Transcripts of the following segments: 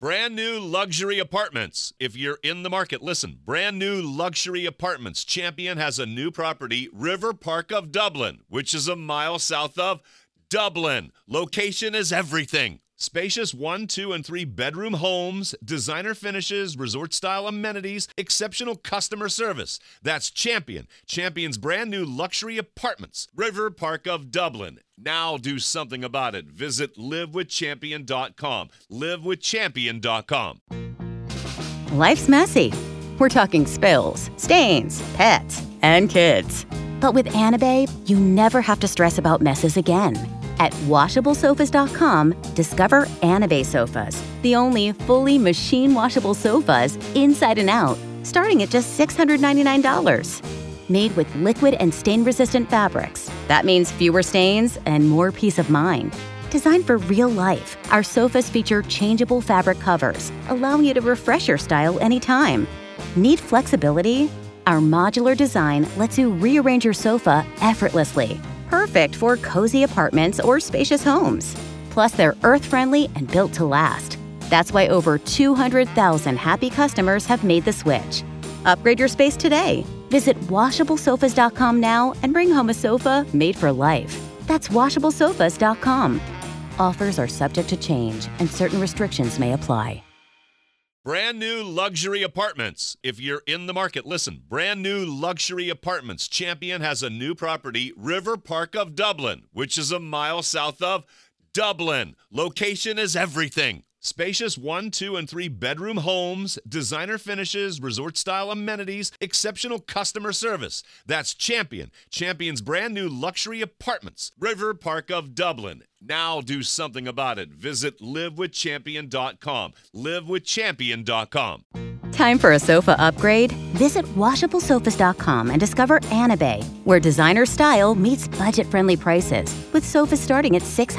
Brand new luxury apartments. If you're in the market, listen. Brand new luxury apartments. Champion has a new property, River Park of Dublin, which is a mile south of Dublin. Location is everything. Spacious 1, 2, and 3 bedroom homes, designer finishes, resort-style amenities, exceptional customer service. That's Champion. Champion's brand new luxury apartments, River Park of Dublin. Now do something about it. Visit livewithchampion.com. Livewithchampion.com. Life's messy. We're talking spills, stains, pets, and kids. But with Anabe, you never have to stress about messes again. At WashableSofas.com, discover Anabe sofas, the only fully machine-washable sofas inside and out, starting at just $699. Made with liquid and stain-resistant fabrics. That means fewer stains and more peace of mind. Designed for real life, our sofas feature changeable fabric covers, allowing you to refresh your style anytime. Need flexibility? Our modular design lets you rearrange your sofa effortlessly. Perfect for cozy apartments or spacious homes. Plus, they're earth-friendly and built to last. That's why over 200,000 happy customers have made the switch. Upgrade your space today. Visit WashableSofas.com now and bring home a sofa made for life. That's WashableSofas.com. Offers are subject to change and certain restrictions may apply. Brand new luxury apartments. If you're in the market, listen. Brand new luxury apartments. Champion has a new property, River Park of Dublin, which is a mile south of Dublin. Location is everything. Spacious 1, 2, and 3 bedroom homes, designer finishes, resort-style amenities, exceptional customer service. That's Champion. Champion's brand new luxury apartments, River Park of Dublin. Now do something about it. Visit livewithchampion.com. Livewithchampion.com. Time for a sofa upgrade? Visit WashableSofas.com and discover Anabe, where designer style meets budget-friendly prices, with sofas starting at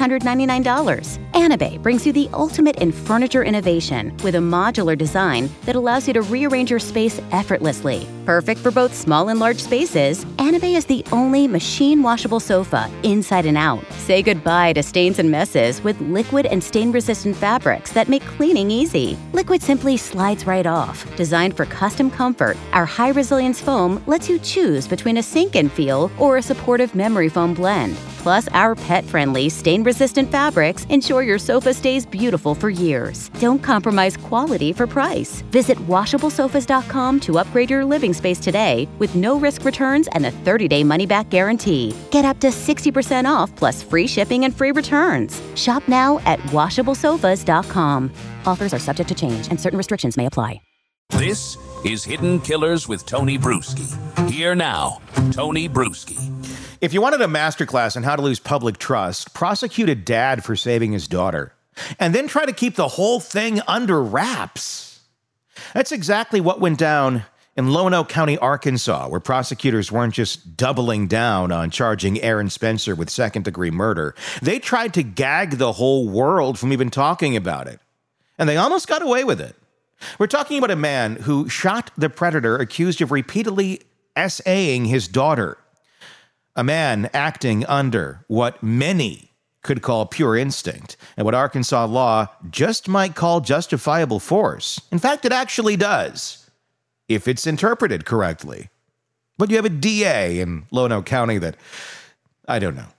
$699. Anabe brings you the ultimate in furniture innovation with a modular design that allows you to rearrange your space effortlessly. Perfect for both small and large spaces, Anabe is the only machine-washable sofa inside and out. Say goodbye to stains and messes with liquid and stain-resistant fabrics that make cleaning easy. Liquid simply slides right off. Designed for custom comfort, our high-resilience foam lets you choose between a sink-in feel or a supportive memory foam blend. Plus, our pet-friendly, stain-resistant fabrics ensure your sofa stays beautiful for years. Don't compromise quality for price. Visit WashableSofas.com to upgrade your living space today with no-risk returns and a 30-day money-back guarantee. Get up to 60% off plus free shipping and free returns. Shop now at WashableSofas.com. Offers are subject to change and certain restrictions may apply. This is Hidden Killers with Tony Bruschi. Here now, Tony Bruschi. If you wanted a masterclass on how to lose public trust, prosecute a dad for saving his daughter, and then try to keep the whole thing under wraps. That's exactly what went down in Lonoke County, Arkansas, where prosecutors weren't just doubling down on charging Aaron Spencer with second-degree murder. They tried to gag the whole world from even talking about it. And they almost got away with it. We're talking about a man who shot the predator accused of repeatedly SAing his daughter. A man acting under what many could call pure instinct, and what Arkansas law just might call justifiable force. In fact, it actually does, if it's interpreted correctly. But you have a DA in Lonoke County that, I don't know.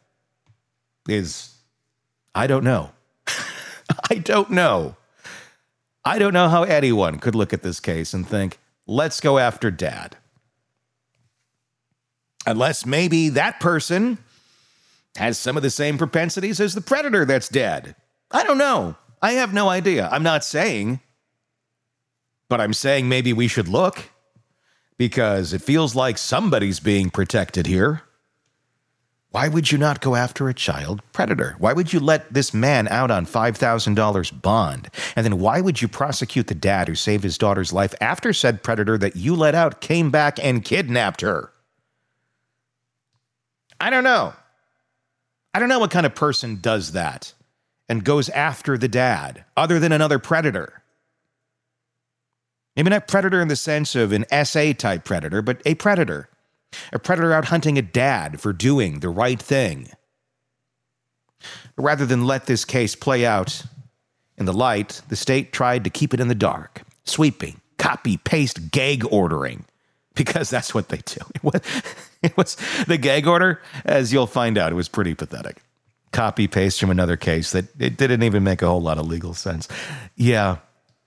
I don't know how anyone could look at this case and think, let's go after dad. Unless maybe that person has some of the same propensities as the predator that's dead. I don't know. I have no idea. I'm not saying, but I'm saying maybe we should look, because it feels like somebody's being protected here. Why would you not go after a child predator? Why would you let this man out on $5,000 bond? And then why would you prosecute the dad who saved his daughter's life after said predator that you let out came back and kidnapped her? I don't know. I don't know what kind of person does that and goes after the dad other than another predator. Maybe not predator in the sense of an SA-type predator, but a predator. A predator out hunting a dad for doing the right thing. Rather than let this case play out In the light, the state tried to keep it in the dark, sweeping, copy-paste gag ordering, because that's what they do. It was the gag order, as you'll find out, it was pretty pathetic. Copy-paste from another case that it didn't even make a whole lot of legal sense. Yeah.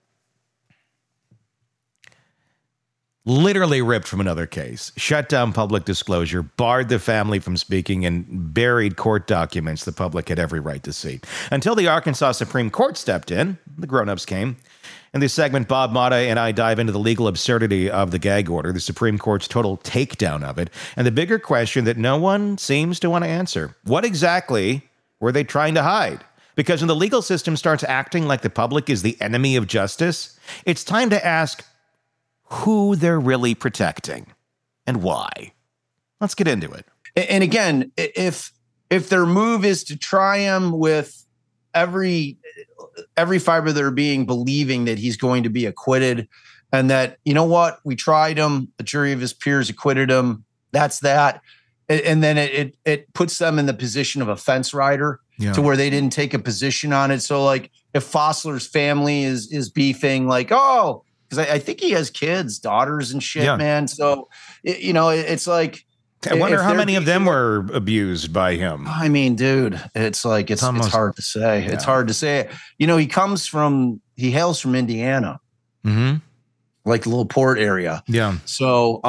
Literally ripped from another case, shut down public disclosure, barred the family from speaking, and buried court documents the public had every right to see. Until the Arkansas Supreme Court stepped in, the grown-ups came. In this segment, Bob Motta and I dive into the legal absurdity of the gag order, the Supreme Court's total takedown of it, and the bigger question that no one seems to want to answer. What exactly were they trying to hide? Because when the legal system starts acting like the public is the enemy of justice, it's time to ask who they're really protecting and why. Let's get into it. And again, if their move is to try him with every fiber of their being, believing that he's going to be acquitted, and that, you know what, we tried him, the jury of his peers acquitted him, that's that. And then it puts them in the position of a fence rider to where they didn't take a position on it. So like if Fossler's family is beefing, like, oh, because I think he has kids, daughters and shit, man. So, it's like. I wonder how many of them were abused by him. I mean, dude, it's like, it's hard to say. Yeah. It's hard to say. He hails from Indiana, like the little port area. Yeah. So,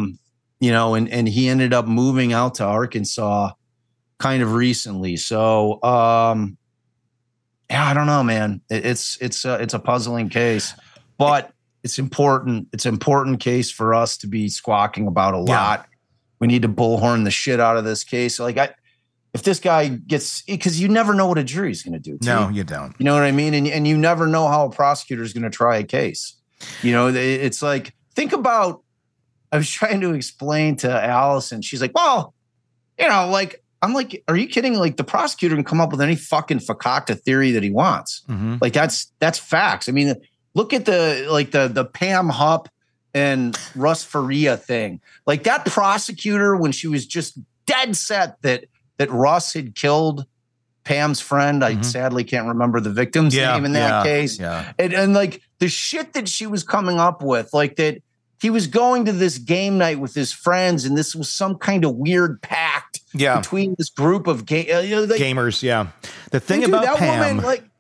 and he ended up moving out to Arkansas kind of recently. So, I don't know, man. It's a puzzling case, but it's important. It's an important case for us to be squawking about a lot. We need to bullhorn the shit out of this case. Like, if this guy gets, because you never know what a jury's going to do. No, you don't. You know what I mean? And you never know how a prosecutor is going to try a case. It's like, think about, I was trying to explain to Allison. She's like, well, I'm like, are you kidding? Like, the prosecutor can come up with any fucking fakakta theory that he wants. Like, that's facts. I mean, look at the Pam Hupp and Russ Faria thing. Like, that prosecutor, when she was just dead set that Russ had killed Pam's friend, I sadly can't remember the victim's name in that case. Yeah. And like the shit that she was coming up with, like that he was going to this game night with his friends, and this was some kind of weird pact between this group of gamers. Yeah. The thing about that Pam, woman, like,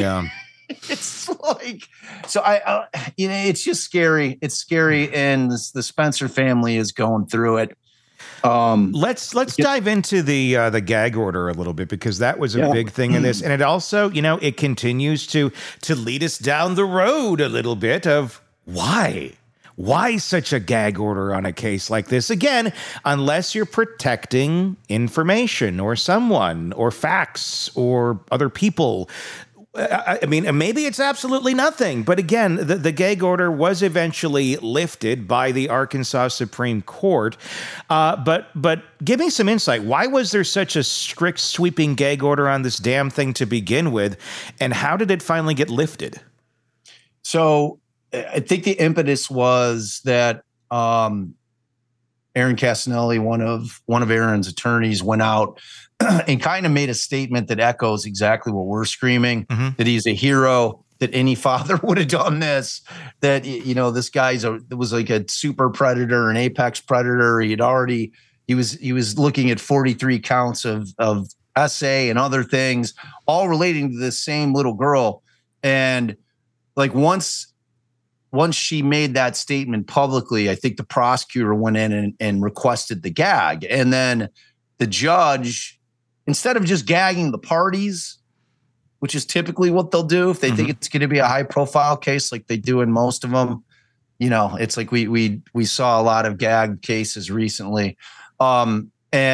it's like, so it's just scary. It's scary, and the Spencer family is going through it. Let's dive into the gag order a little bit, because that was a big thing in this, and it also, it continues to lead us down the road a little bit of why such a gag order on a case like this? Again, unless you're protecting information or someone or facts or other people. I mean, maybe it's absolutely nothing. But again, the gag order was eventually lifted by the Arkansas Supreme Court. But give me some insight. Why was there such a strict, sweeping gag order on this damn thing to begin with? And how did it finally get lifted? So I think the impetus was that Aaron Casanelli, one of Aaron's attorneys, went out and kind of made a statement that echoes exactly what we're screaming, that he's a hero, that any father would have done this, that, this guy's was like a super predator, an apex predator. He was looking at 43 counts of SA and other things, all relating to this same little girl. And like, once she made that statement publicly, I think the prosecutor went in and requested the gag. And then the judge, instead of just gagging the parties, which is typically what they'll do if they think it's going to be a high profile case, like they do in most of them, it's like we saw a lot of gag cases recently. And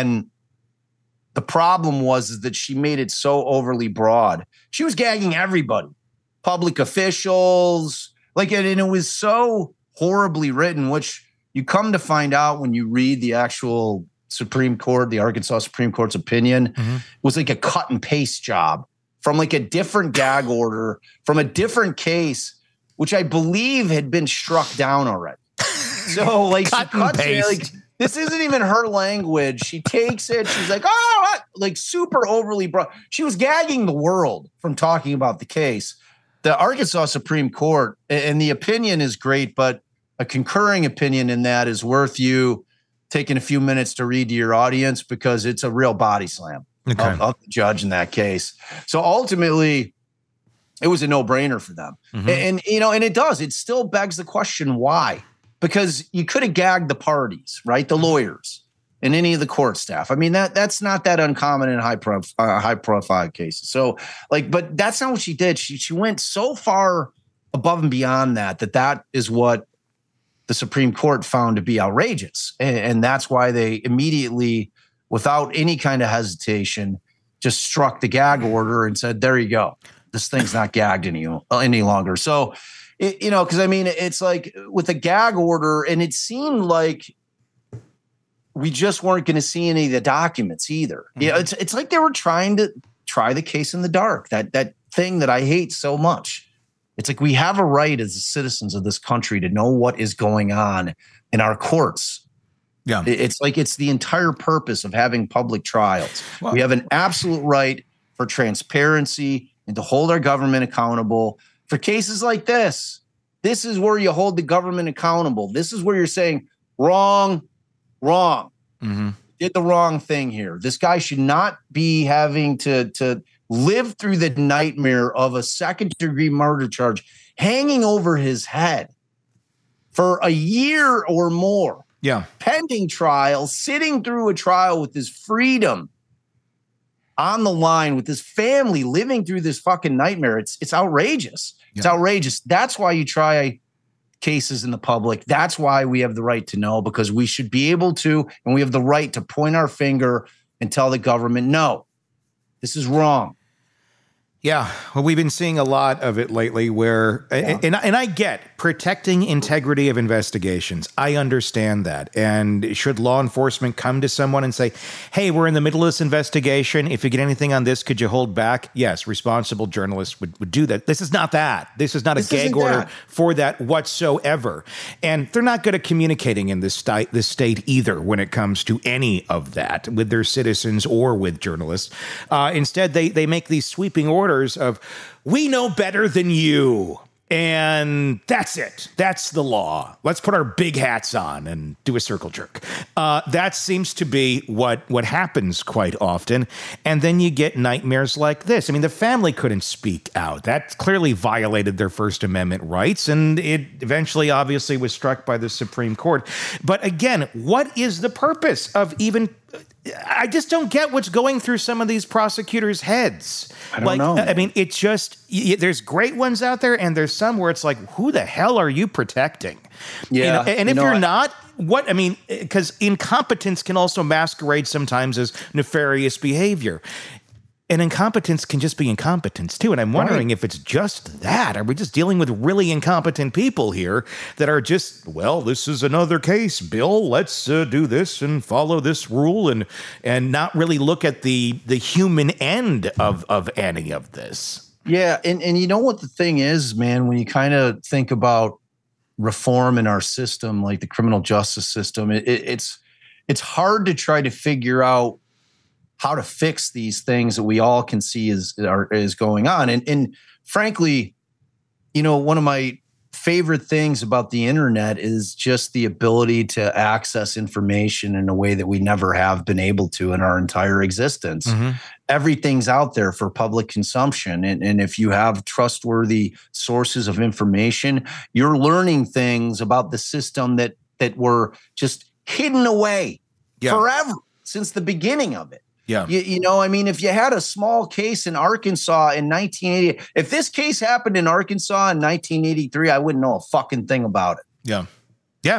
the problem was that she made it so overly broad. She was gagging everybody, public officials, and it was so horribly written, which you come to find out when you read the actual Supreme Court, the Arkansas Supreme Court's opinion, was like a cut and paste job from like a different gag order from a different case, which I believe had been struck down already. So like, cut and paste. Like, this isn't even her language. She takes it. She's like, oh, like super overly broad. She was gagging the world from talking about the case. the Arkansas Supreme Court, and the opinion is great, but a concurring opinion in that is worth you taking a few minutes to read to your audience, because it's a real body slam of the judge in that case. So ultimately, it was a no-brainer for them. And it still begs the question, why? Because you could have gagged the parties, right? The lawyers and any of the court staff. I mean, that's not that uncommon in high-profile cases. So, but that's not what she did. She went so far above and beyond that is what the Supreme Court found to be outrageous. And that's why they immediately, without any kind of hesitation, just struck the gag order and said, there you go. This thing's not gagged any longer. So, because it's like with the gag order, and it seemed like we just weren't going to see any of the documents either. It's like they were trying to try the case in the dark. That thing that I hate so much. It's like we have a right as the citizens of this country to know what is going on in our courts. Yeah, it's like it's the entire purpose of having public trials. Well, we have an absolute right for transparency and to hold our government accountable for cases like this. This is where you hold the government accountable. This is where you're saying wrong. Did the wrong thing here. This guy should not be having to live through the nightmare of a second-degree murder charge hanging over his head for a year or more. Yeah. Pending trial, sitting through a trial with his freedom on the line, with his family living through this fucking nightmare. It's outrageous. Yeah. It's outrageous. That's why you try cases in the public. That's why we have the right to know, because we should be able to, and we have the right to point our finger and tell the government, no, this is wrong. Yeah, well, we've been seeing a lot of it lately where, and I get protecting integrity of investigations. I understand that. And should law enforcement come to someone and say, hey, we're in the middle of this investigation. If you get anything on this, could you hold back? Yes, responsible journalists would do that. This is not that. This is not a gag order for that whatsoever. And they're not good at communicating in this state either when it comes to any of that with their citizens or with journalists. Instead, they make these sweeping orders of, we know better than you. And that's it. That's the law. Let's put our big hats on and do a circle jerk. That seems to be what happens quite often. And then you get nightmares like this. I mean, the family couldn't speak out. That clearly violated their First Amendment rights. And it eventually, obviously, was struck by the Supreme Court. But again, what is the purpose of even... I just don't get what's going through some of these prosecutors' heads. I don't know. I mean, it's just, there's great ones out there, and there's some where it's like, who the hell are you protecting? Yeah. And if you're not, what, I mean, because incompetence can also masquerade sometimes as nefarious behavior. And incompetence can just be incompetence, too. And I'm wondering if it's just that. Are we just dealing with really incompetent people here that are just, well, this is another case, Bill. Let's do this and follow this rule and not really look at the human end of any of this. Yeah. And you know what the thing is, man, when you kind of think about reform in our system, like the criminal justice system, it's hard to try to figure out how to fix these things that we all can see is going on. And frankly, one of my favorite things about the internet is just the ability to access information in a way that we never have been able to in our entire existence. Mm-hmm. Everything's out there for public consumption. And if you have trustworthy sources of information, you're learning things about the system that were just hidden away forever since the beginning of it. Yeah. If you had a small case in Arkansas in 1980, if this case happened in Arkansas in 1983, I wouldn't know a fucking thing about it. Yeah. Yeah.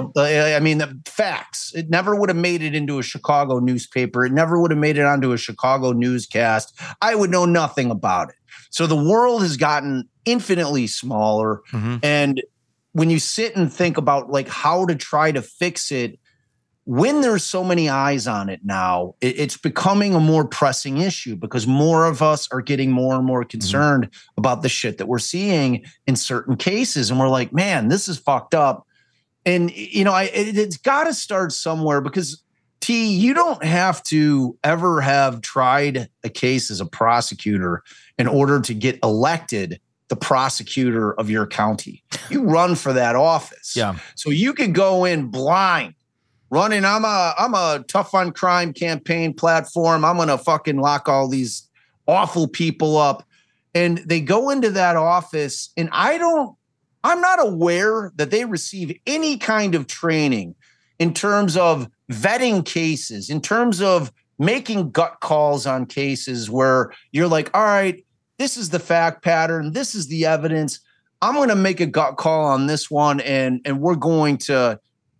The facts, it never would have made it into a Chicago newspaper. It never would have made it onto a Chicago newscast. I would know nothing about it. So the world has gotten infinitely smaller. Mm-hmm. And when you sit and think about like how to try to fix it, when there's so many eyes on it now, it's becoming a more pressing issue because more of us are getting more and more concerned about the shit that we're seeing in certain cases. And we're like, man, this is fucked up. And, it's got to start somewhere because, T, you don't have to ever have tried a case as a prosecutor in order to get elected the prosecutor of your county. You run for that office. Yeah. So you could go in blind, running. I'm a tough on crime campaign platform. I'm gonna fucking lock all these awful people up. And they go into that office, and I'm not aware that they receive any kind of training in terms of vetting cases, in terms of making gut calls on cases where you're like, all right, this is the fact pattern, this is the evidence. I'm going to make a gut call on this one, and we're going to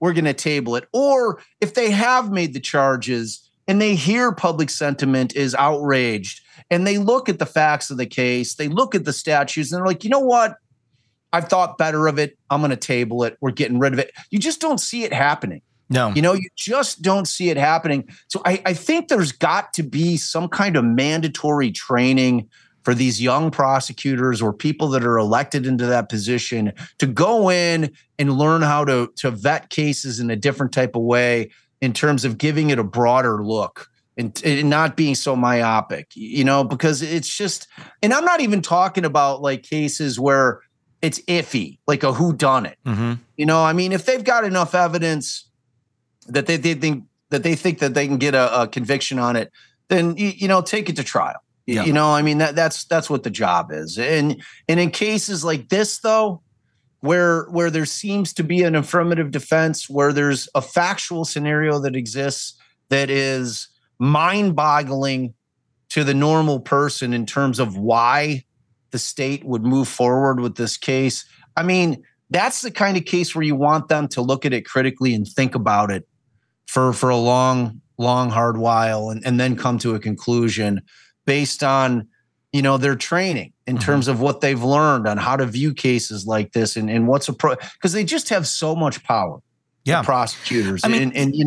table it. Or if they have made the charges and they hear public sentiment is outraged, and they look at the facts of the case, they look at the statutes, and they're like, you know what? I've thought better of it. I'm going to table it. We're getting rid of it. You just don't see it happening. No. You just don't see it happening. So I think there's got to be some kind of mandatory training for these young prosecutors or people that are elected into that position to go in and learn how to vet cases in a different type of way in terms of giving it a broader look and not being so myopic, because it's just, and I'm not even talking about like cases where it's iffy, like a whodunit. Mm-hmm. I mean, if they've got enough evidence that they think that they can get a conviction on it, then, take it to trial. Yeah. I mean, that's what the job is. And in cases like this, though, where there seems to be an affirmative defense, where there's a factual scenario that exists that is mind-boggling to the normal person in terms of why the state would move forward with this case. I mean, that's the kind of case where you want them to look at it critically and think about it for a long, hard while, and then come to a conclusion based on, their training in terms of what they've learned on how to view cases like this and what's because they just have so much power. Yeah, prosecutors. I mean, and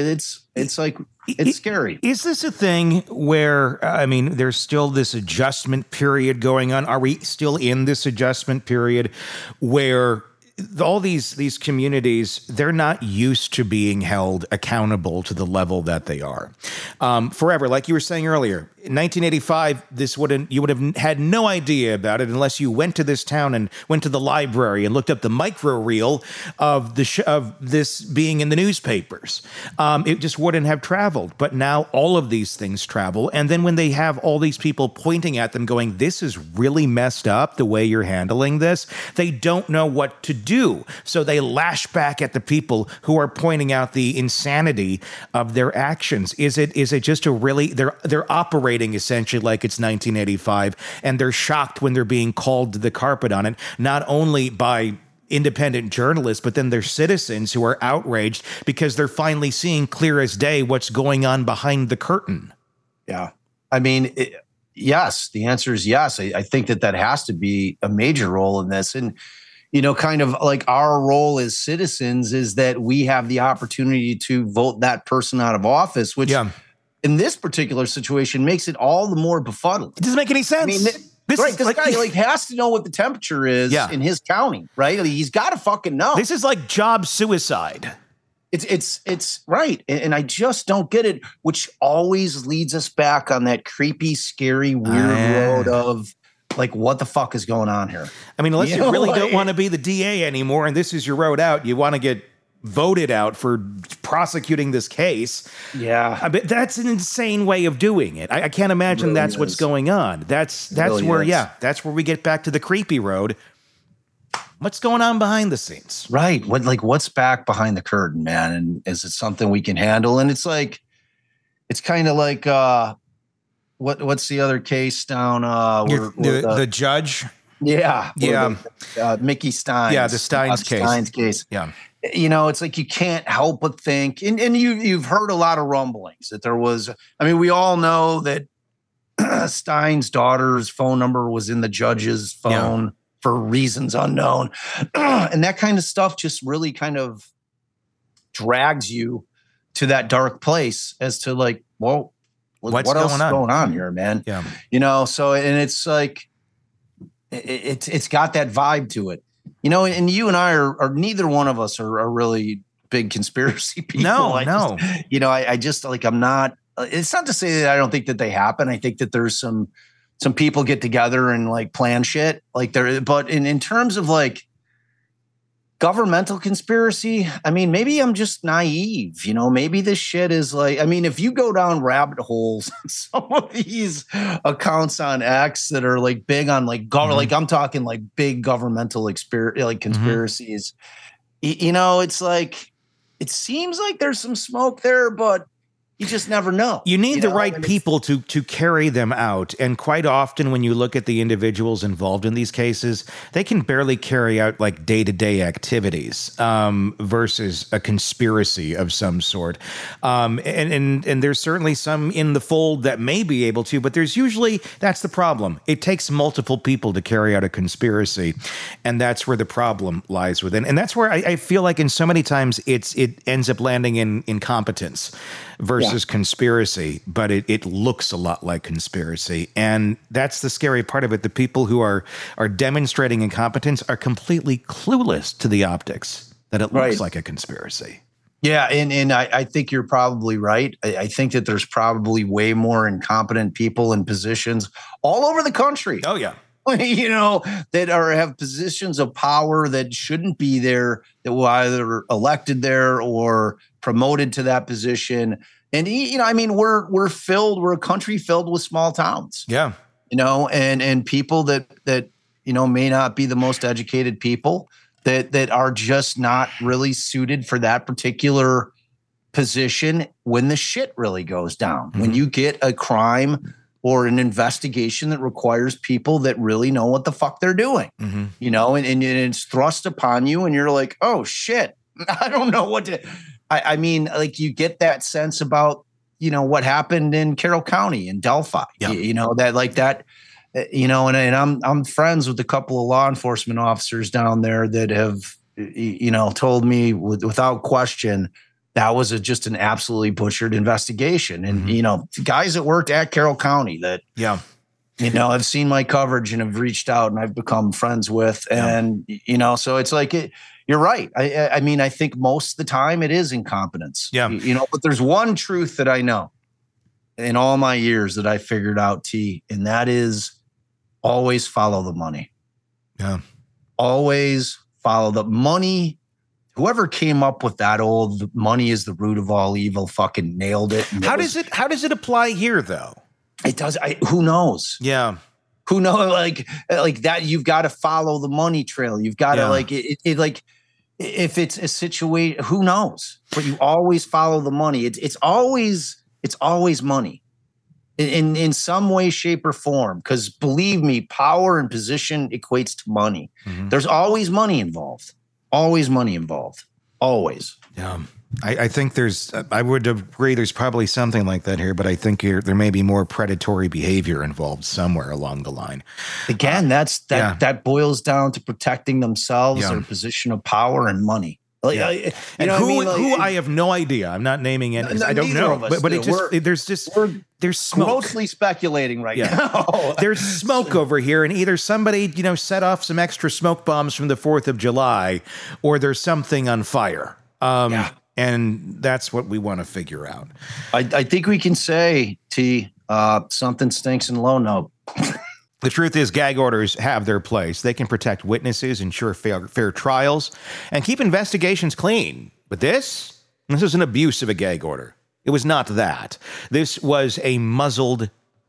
it's like, it's scary. Is this a thing where, there's still this adjustment period going on? Are we still in this adjustment period where all these communities, they're not used to being held accountable to the level that they are forever? Like you were saying earlier, in 1985, you would have had no idea about it unless you went to this town and went to the library and looked up the micro reel of of this being in the newspapers. It just wouldn't have traveled. But now all of these things travel. And then when they have all these people pointing at them going, this is really messed up the way you're handling this, they don't know what to do. So they lash back at the people who are pointing out the insanity of their actions. Is it just a really, they're operating essentially like it's 1985, and they're shocked when they're being called to the carpet on it, not only by independent journalists, but then there's citizens who are outraged because they're finally seeing clear as day what's going on behind the curtain. Yeah. I mean, yes, the answer is yes. I think that has to be a major role in this. And, kind of like our role as citizens is that we have the opportunity to vote that person out of office, which in this particular situation makes it all the more befuddling. It doesn't make any sense. I mean, this guy has to know what the temperature is in his county, right? Like, he's got to fucking know. This is like job suicide. It's right. And I just don't get it, which always leads us back on that creepy, scary, weird road of like, what the fuck is going on here? I mean, unless you really don't want to be the DA anymore and this is your road out, you want to get voted out for prosecuting this case. Yeah. But that's an insane way of doing it. I can't imagine that's what's going on. That's where we get back to the creepy road. What's going on behind the scenes? Right. What's back behind the curtain, man? And is it something we can handle? And it's like, it's kind of like, what's the other case down? The judge? Yeah. Yeah. Mickey Steins. Yeah. The Steins case. Steins case. Yeah. It's like you can't help but think, and you've heard a lot of rumblings that there was, we all know that Stein's daughter's phone number was in the judge's phone for reasons unknown. And that kind of stuff just really kind of drags you to that dark place as to like, well, what else is going on here, man? Yeah. So, and it's like, it's got that vibe to it. And you and I are neither one of us are really big conspiracy people. No. I just like, I'm not, it's not to say that I don't think that they happen. I think that there's some some people get together and like plan shit like there. But in terms of like governmental conspiracy, I mean, maybe I'm just naive, maybe this shit is like, I mean, if you go down rabbit holes, some of these accounts on X that are like big on like, like I'm talking like big governmental conspiracies, it's like, it seems like there's some smoke there, but you just never know. You need the right people to carry them out. And quite often when you look at the individuals involved in these cases, they can barely carry out like day-to-day activities versus a conspiracy of some sort. And there's certainly some in the fold that may be able to, but there's usually, that's the problem. It takes multiple people to carry out a conspiracy. And that's where the problem lies within. And that's where I feel like in so many times it ends up landing in incompetence versus conspiracy, but it looks a lot like conspiracy. And that's the scary part of it. The people who are demonstrating incompetence are completely clueless to the optics that it looks like a conspiracy. Yeah, and I think you're probably right. I think that there's probably way more incompetent people in positions all over the country. Oh, yeah. That have positions of power that shouldn't be there, that were either elected there or promoted to that position. And I mean, we're a country filled with small towns. Yeah. And people that may not be the most educated people that are just not really suited for that particular position when the shit really goes down. Mm-hmm. When you get a crime or an investigation that requires people that really know what the fuck they're doing, and it's thrust upon you and you're like, oh shit, I don't know what to, I mean, like you get that sense about, what happened in Carroll County in Delphi, that like that, and I'm friends with a couple of law enforcement officers down there that have, told me without question, that was just an absolutely butchered investigation. And, guys that worked at Carroll County that, I've seen my coverage and have reached out and I've become friends with. And, so it's like, you're right. I mean, I think most of the time it is incompetence. Yeah. But there's one truth that I know in all my years that I figured out, T, and that is always follow the money. Yeah. Always follow the money. Whoever came up with that old money is the root of all evil fucking nailed it. How does it apply here though? It does. Who knows? Yeah. Who knows? Like that, you've got to follow the money trail. You've got to if it's a situation, who knows? But you always follow the money. It's always money in some way, shape, or form. Because believe me, power and position equates to money. Mm-hmm. There's always money involved. Always money involved. Always. Yeah. I think I would agree there's probably something like that here, but I think there may be more predatory behavior involved somewhere along the line. Again, that boils down to protecting themselves, their position of power and money. Who I have no idea. I'm not naming any. I don't know, but there's smoke. Grossly speculating right now. There's smoke over here, and either somebody set off some extra smoke bombs from the 4th of July, or there's something on fire. And that's what we want to figure out. I think we can say, T, something stinks in Lonoke. The truth is, gag orders have their place. They can protect witnesses, ensure fair trials, and keep investigations clean. But this is an abuse of a gag order. It was not that. This was a muzzle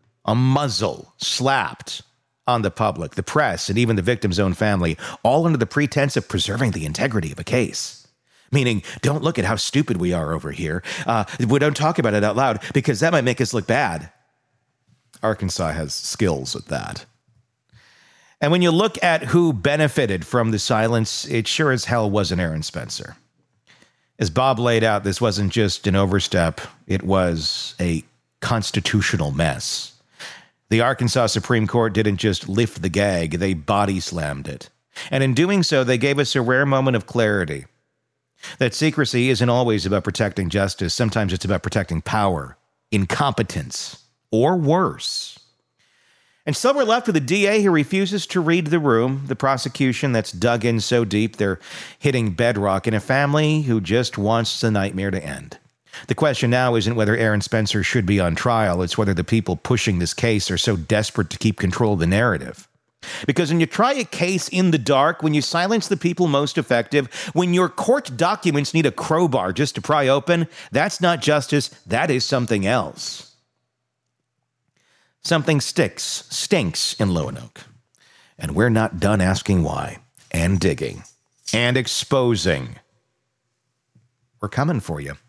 slapped on the public, the press, and even the victim's own family, all under the pretense of preserving the integrity of a case. Meaning, don't look at how stupid we are over here. We don't talk about it out loud because that might make us look bad. Arkansas has skills at that. And when you look at who benefited from the silence, it sure as hell wasn't Aaron Spencer. As Bob laid out, this wasn't just an overstep. It was a constitutional mess. The Arkansas Supreme Court didn't just lift the gag, they body slammed it. And in doing so, they gave us a rare moment of clarity. That secrecy isn't always about protecting justice. Sometimes it's about protecting power, incompetence, or worse. And so we're left with a DA who refuses to read the room, the prosecution that's dug in so deep they're hitting bedrock, and a family who just wants the nightmare to end. The question now isn't whether Aaron Spencer should be on trial. It's whether the people pushing this case are so desperate to keep control of the narrative. Because when you try a case in the dark, when you silence the people most effective, when your court documents need a crowbar just to pry open, that's not justice, that is something else. Something stinks in Lonoke. And we're not done asking why, and digging, and exposing. We're coming for you.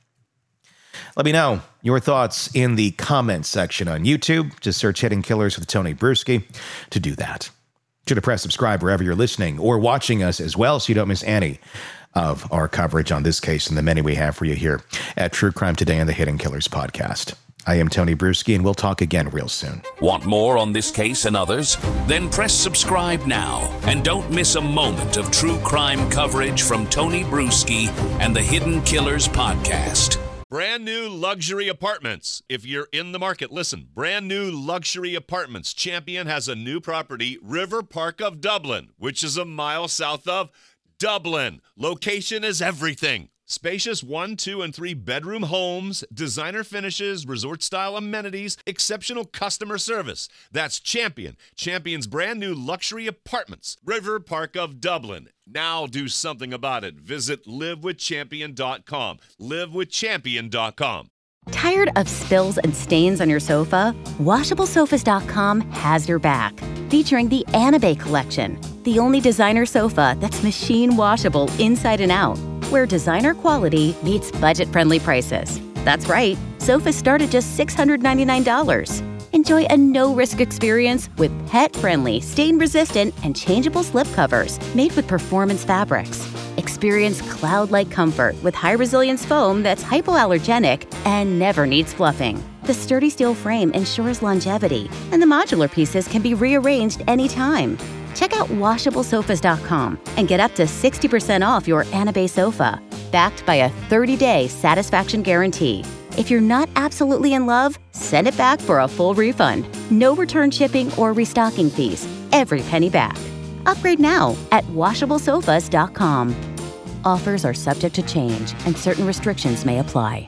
Let me know your thoughts in the comments section on YouTube. Just search Hidden Killers with Tony Bruschi to do that. Should have pressed subscribe wherever you're listening or watching us as well so you don't miss any of our coverage on this case and the many we have for you here at True Crime Today and the Hidden Killers podcast. I am Tony Bruschi, and we'll talk again real soon. Want more on this case and others? Then press subscribe now and don't miss a moment of true crime coverage from Tony Bruschi and the Hidden Killers podcast. Brand new luxury apartments. If you're in the market, listen. Brand new luxury apartments. Champion has a new property, River Park of Dublin, which is a mile south of Dublin. Location is everything. Spacious 1, 2, and 3 bedroom homes, designer finishes, resort-style amenities, exceptional customer service. That's Champion. Champion's brand new luxury apartments, River Park of Dublin. Now do something about it. Visit livewithchampion.com. livewithchampion.com. Tired of spills and stains on your sofa? WashableSofas.com has your back. Featuring the Anabay collection, the only designer sofa that's machine washable inside and out, where designer quality meets budget-friendly prices. That's right, sofas start at just $699. Enjoy a no-risk experience with pet-friendly, stain-resistant, and changeable slipcovers made with performance fabrics. Experience cloud-like comfort with high-resilience foam that's hypoallergenic and never needs fluffing. The sturdy steel frame ensures longevity, and the modular pieces can be rearranged anytime. Check out WashableSofas.com and get up to 60% off your Anabay sofa, backed by a 30-day satisfaction guarantee. If you're not absolutely in love, send it back for a full refund. No return shipping or restocking fees. Every penny back. Upgrade now at WashableSofas.com. Offers are subject to change and certain restrictions may apply.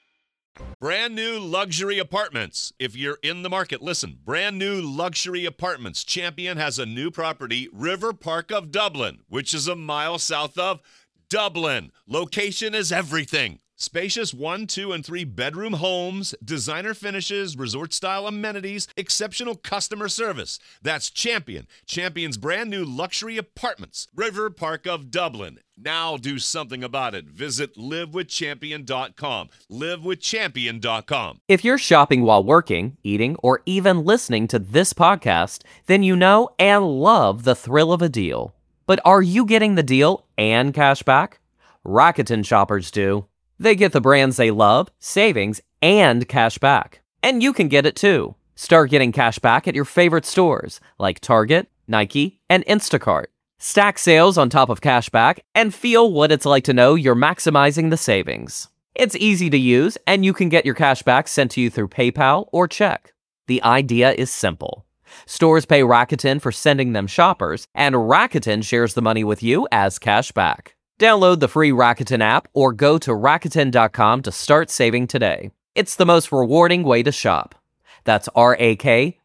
Brand new luxury apartments. If you're in the market, listen. Brand new luxury apartments. Champion has a new property, River Park of Dublin, which is a mile south of Dublin. Location is everything. Spacious 1, 2, and 3 bedroom homes, designer finishes, resort-style amenities, exceptional customer service. That's Champion. Champion's brand new luxury apartments, River Park of Dublin. Now do something about it. Visit livewithchampion.com. livewithchampion.com. If you're shopping while working, eating, or even listening to this podcast, then you know and love the thrill of a deal. But are you getting the deal and cash back? Rakuten shoppers do. They get the brands they love, savings, and cash back. And you can get it too. Start getting cash back at your favorite stores like Target, Nike, and Instacart. Stack sales on top of cash back and feel what it's like to know you're maximizing the savings. It's easy to use, and you can get your cash back sent to you through PayPal or check. The idea is simple. Stores pay Rakuten for sending them shoppers, and Rakuten shares the money with you as cash back. Download the free Rakuten app or go to Rakuten.com to start saving today. It's the most rewarding way to shop. That's Rakuten,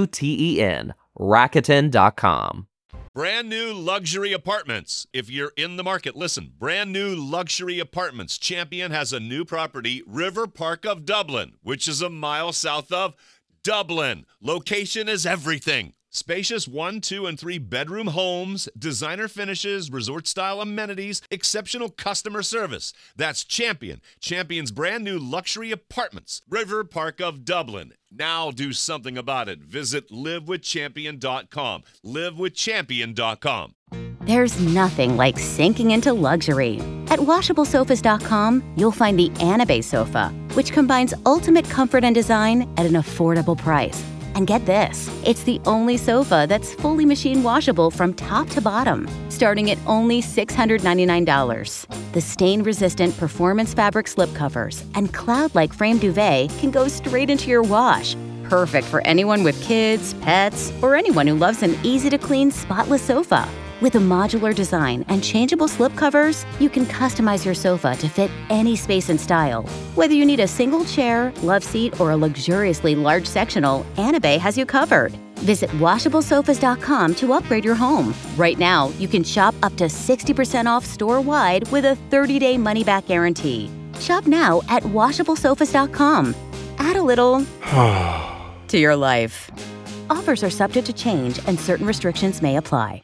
Rakuten.com. Brand new luxury apartments. If you're in the market, listen. Brand new luxury apartments. Champion has a new property, River Park of Dublin, which is a mile south of Dublin. Location is everything. Spacious 1, 2, and 3 bedroom homes, designer finishes, resort-style amenities, exceptional customer service. That's Champion. Champion's brand new luxury apartments, River Park of Dublin. Now do something about it. Visit livewithchampion.com. livewithchampion.com. There's nothing like sinking into luxury. At WashableSofas.com, you'll find the Anabay sofa, which combines ultimate comfort and design at an affordable price. And get this, it's the only sofa that's fully machine washable from top to bottom, starting at only $699. The stain-resistant performance fabric slipcovers and cloud-like frame duvet can go straight into your wash. Perfect for anyone with kids, pets, or anyone who loves an easy-to-clean, spotless sofa. With a modular design and changeable slipcovers, you can customize your sofa to fit any space and style. Whether you need a single chair, love seat, or a luxuriously large sectional, Anabay has you covered. Visit WashableSofas.com to upgrade your home. Right now, you can shop up to 60% off store-wide with a 30-day money-back guarantee. Shop now at WashableSofas.com. Add a little to your life. Offers are subject to change and certain restrictions may apply.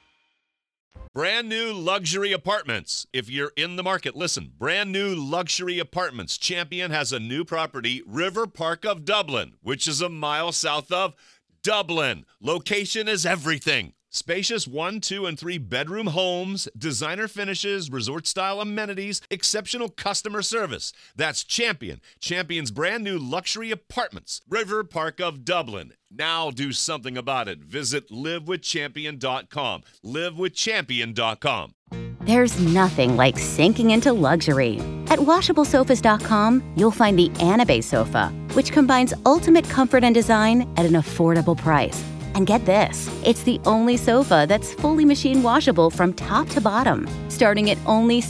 Brand new luxury apartments. If you're in the market, listen. Brand new luxury apartments. Champion has a new property, River Park of Dublin, which is a mile south of Dublin. Location is everything. Spacious 1, 2, and 3 bedroom homes, designer finishes, resort-style amenities, exceptional customer service. That's Champion. Champion's brand new luxury apartments, River Park of Dublin. Now do something about it. Visit livewithchampion.com. livewithchampion.com. There's nothing like sinking into luxury. At WashableSofas.com, you'll find the Anabay sofa, which combines ultimate comfort and design at an affordable price. And get this, it's the only sofa that's fully machine washable from top to bottom, starting at only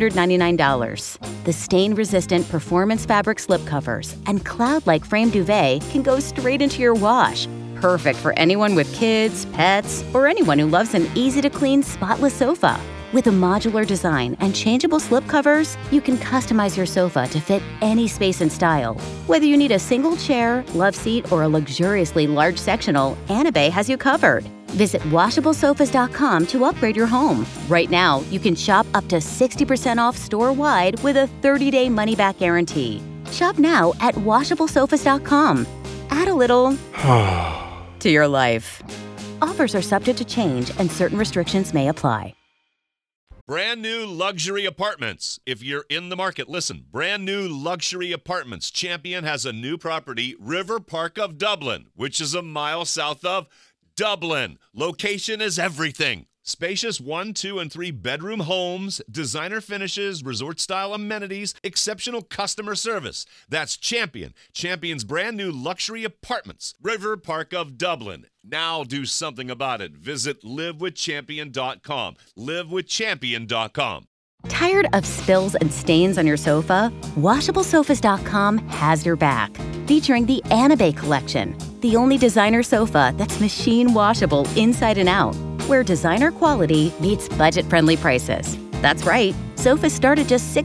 $699. The stain-resistant performance fabric slipcovers and cloud-like frame duvet can go straight into your wash. Perfect for anyone with kids, pets, or anyone who loves an easy-to-clean, spotless sofa. With a modular design and changeable slipcovers, you can customize your sofa to fit any space and style. Whether you need a single chair, love seat, or a luxuriously large sectional, Anabay has you covered. Visit WashableSofas.com to upgrade your home. Right now, you can shop up to 60% off store-wide with a 30-day money-back guarantee. Shop now at WashableSofas.com. Add a little to your life. Offers are subject to change and certain restrictions may apply. Brand new luxury apartments. If you're in the market, listen. Brand new luxury apartments. Champion has a new property, River Park of Dublin, which is a mile south of Dublin. Location is everything. Spacious 1, 2, and 3 bedroom homes, designer finishes, resort-style amenities, exceptional customer service. That's Champion. Champion's brand new luxury apartments, River Park of Dublin. Now do something about it. Visit livewithchampion.com. livewithchampion.com. Tired of spills and stains on your sofa? WashableSofas.com has your back. Featuring the Anabay collection, the only designer sofa that's machine washable inside and out, where designer quality meets budget-friendly prices. That's right, sofas start at just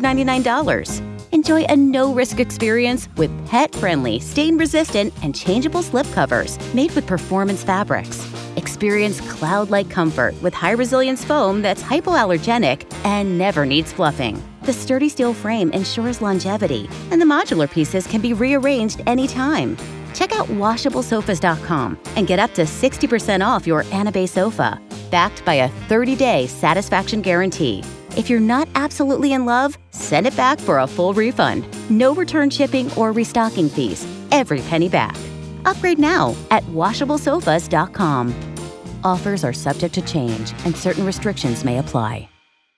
$699. Enjoy a no-risk experience with pet-friendly, stain-resistant, and changeable slipcovers made with performance fabrics. Experience cloud-like comfort with high-resilience foam that's hypoallergenic and never needs fluffing. The sturdy steel frame ensures longevity, and the modular pieces can be rearranged anytime. Check out WashableSofas.com and get up to 60% off your Anabay sofa, backed by a 30-day satisfaction guarantee. If you're not absolutely in love, send it back for a full refund. No return shipping or restocking fees. Every penny back. Upgrade now at WashableSofas.com. Offers are subject to change and certain restrictions may apply.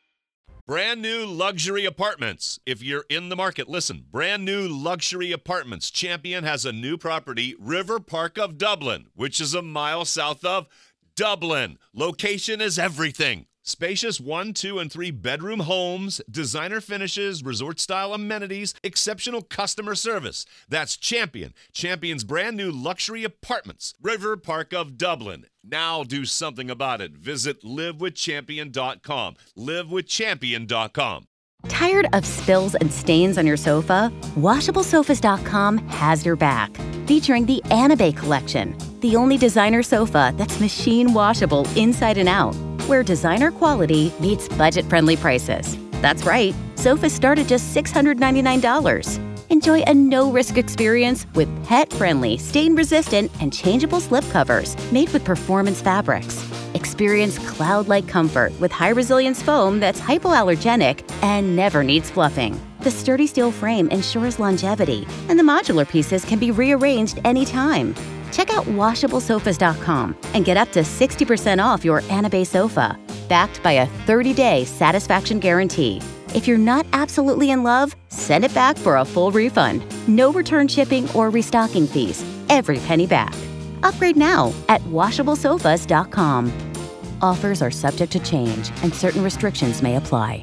Brand new luxury apartments. If you're in the market, listen. Brand new luxury apartments. Champion has a new property, River Park of Dublin, which is a mile south of Dublin. Location is everything. Spacious 1, 2, and 3 bedroom homes, designer finishes, resort-style amenities, exceptional customer service. That's Champion. Champion's brand new luxury apartments, River Park of Dublin. Now do something about it. Visit livewithchampion.com. livewithchampion.com. Tired of spills and stains on your sofa? WashableSofas.com has your back. Featuring the Anabay collection, the only designer sofa that's machine washable inside and out, where designer quality meets budget-friendly prices. That's right, sofas start at just $699. Enjoy a no-risk experience with pet-friendly, stain-resistant, and changeable slipcovers made with performance fabrics. Experience cloud-like comfort with high-resilience foam that's hypoallergenic and never needs fluffing. The sturdy steel frame ensures longevity, and the modular pieces can be rearranged anytime. Check out WashableSofas.com and get up to 60% off your Anabay sofa, backed by a 30-day satisfaction guarantee. If you're not absolutely in love, send it back for a full refund. No return shipping or restocking fees. Every penny back. Upgrade now at WashableSofas.com. Offers are subject to change, and certain restrictions may apply.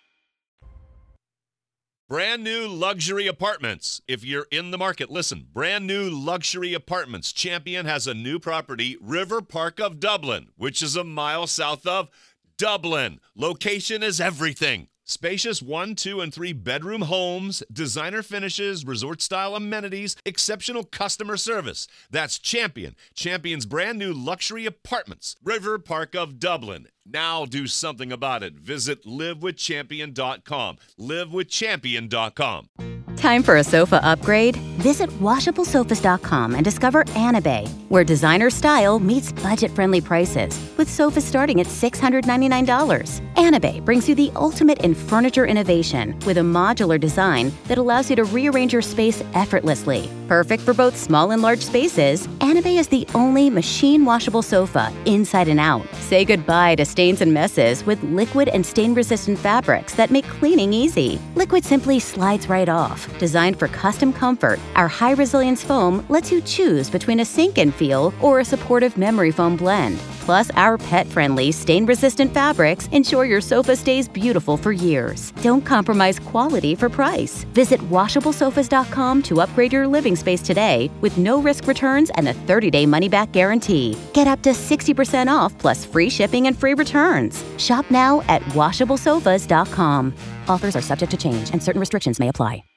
Brand new luxury apartments. If you're in the market, listen. Brand new luxury apartments. Champion has a new property, River Park of Dublin, which is a mile south of Dublin. Location is everything. Spacious 1, 2, and 3 bedroom homes, designer finishes, resort-style amenities, exceptional customer service. That's Champion. Champion's brand new luxury apartments, River Park of Dublin. Now do something about it. Visit livewithchampion.com. Livewithchampion.com. Time for a sofa upgrade? Visit WashableSofas.com and discover Anabay, where designer style meets budget-friendly prices, with sofas starting at $699. Anabay brings you the ultimate in furniture innovation with a modular design that allows you to rearrange your space effortlessly. Perfect for both small and large spaces, Anabay is the only machine-washable sofa inside and out. Say goodbye to stains and messes with liquid and stain-resistant fabrics that make cleaning easy. Liquid simply slides right off. Designed for custom comfort, our high-resilience foam lets you choose between a sink-in feel or a supportive memory foam blend. Plus, our pet-friendly, stain-resistant fabrics ensure your sofa stays beautiful for years. Don't compromise quality for price. Visit WashableSofas.com to upgrade your living space today with no-risk returns and a 30-day money-back guarantee. Get up to 60% off plus free shipping and free returns. Shop now at WashableSofas.com. Offers are subject to change and certain restrictions may apply.